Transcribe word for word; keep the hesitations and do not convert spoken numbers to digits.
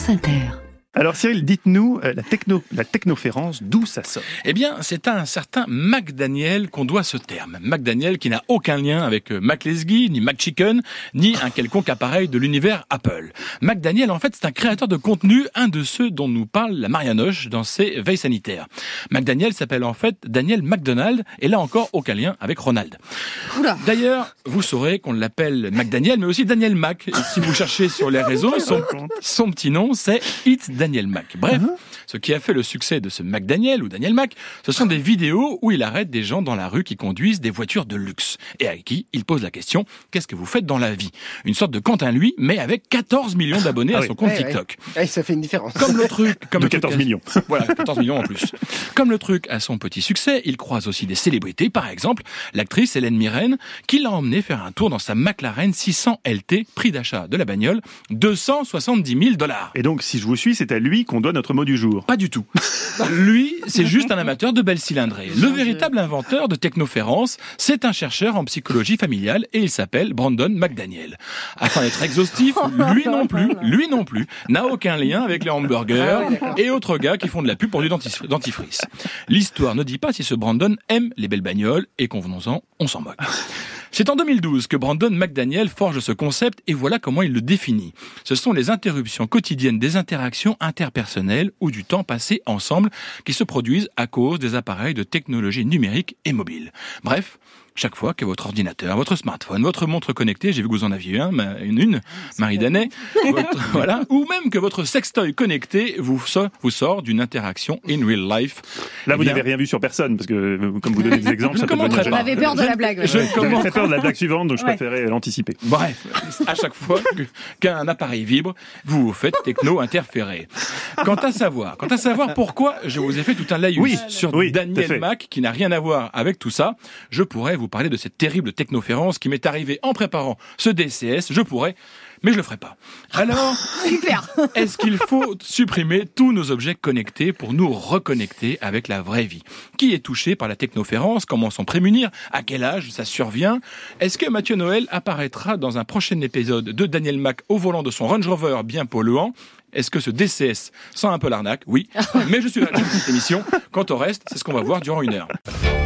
France Inter. Alors Cyril, dites-nous, euh, la, techno, la technoférence, d'où ça sort ? Eh bien, c'est à un certain McDaniel qu'on doit ce terme. McDaniel qui n'a aucun lien avec McLesguy, ni McChicken, ni un quelconque appareil de l'univers Apple. McDaniel, en fait, c'est un créateur de contenu, un de ceux dont nous parle la Marianoche dans ses veilles sanitaires. McDaniel s'appelle en fait Daniel McDonald, et là encore, aucun lien avec Ronald. Oula. D'ailleurs, vous saurez qu'on l'appelle McDaniel, mais aussi Daniel Mac. Et si vous cherchez sur les réseaux, son, son petit nom, c'est It's Daniel Mac. Bref, uh-huh. ce qui a fait le succès de ce McDaniel ou Daniel Mac, ce sont des vidéos où il arrête des gens dans la rue qui conduisent des voitures de luxe et à qui il pose la question « Qu'est-ce que vous faites dans la vie ?» Une sorte de Quentin lui, mais avec quatorze millions d'abonnés ah à son oui. compte ouais, TikTok. Ouais. Ouais, ça fait une différence. Comme le truc, comme de le quatorze truc, millions. Voilà, quatorze millions en plus. Comme le truc a son petit succès, il croise aussi des célébrités, par exemple l'actrice Hélène Mirren, qui l'a emmené faire un tour dans sa McLaren six cents L T, prix d'achat de la bagnole, deux cent soixante-dix mille dollars. Et donc, si je vous suis, c'est à lui qu'on doit notre mot du jour. Pas du tout. Lui, c'est juste un amateur de belles cylindrées. Le véritable inventeur de technoférence, c'est un chercheur en psychologie familiale et il s'appelle Brandon McDaniel. Afin d'être exhaustif, lui non plus, lui non plus, n'a aucun lien avec les hamburgers et autres gars qui font de la pub pour du dentifrice. L'histoire ne dit pas si ce Brandon aime les belles bagnoles et convenons-en, on s'en moque. C'est en deux mille douze que Brandon McDaniel forge ce concept et voilà comment il le définit. Ce sont les interruptions quotidiennes des interactions interpersonnelles ou du temps passé ensemble qui se produisent à cause des appareils de technologie numérique et mobile. Bref, chaque fois que votre ordinateur, votre smartphone, votre montre connectée, j'ai vu que vous en aviez un, une, une Marie Danet, votre, voilà, ou même que votre sextoy connecté vous, so, vous sort d'une interaction in real life. Là, eh vous bien, n'avez rien vu sur personne, parce que comme vous donnez des exemples, je ça peut devenir gênant. On avait peur de la blague. Je, je commence... très peur de la blague suivante, donc je ouais. préférais l'anticiper. Bref, à chaque fois que, qu'un appareil vibre, vous vous faites techno-interférer. Quant à savoir, quant à savoir pourquoi je vous ai fait tout un laïus oui, sur oui, Daniel Mac, qui n'a rien à voir avec tout ça, je pourrais vous parler de cette terrible technoférence qui m'est arrivée en préparant ce D C S, je pourrais, mais je le ferai pas. Alors, super. Est-ce qu'il faut supprimer tous nos objets connectés pour nous reconnecter avec la vraie vie ? Qui est touché par la technoférence ? Comment s'en prémunir ? À quel âge ça survient ? Est-ce que Mathieu Noël apparaîtra dans un prochain épisode de Daniel Mac au volant de son Range Rover bien polluant ? Est-ce que ce D C S sent un peu l'arnaque ? Oui, mais je suis là pour cette émission. Quant au reste, c'est ce qu'on va voir durant une heure.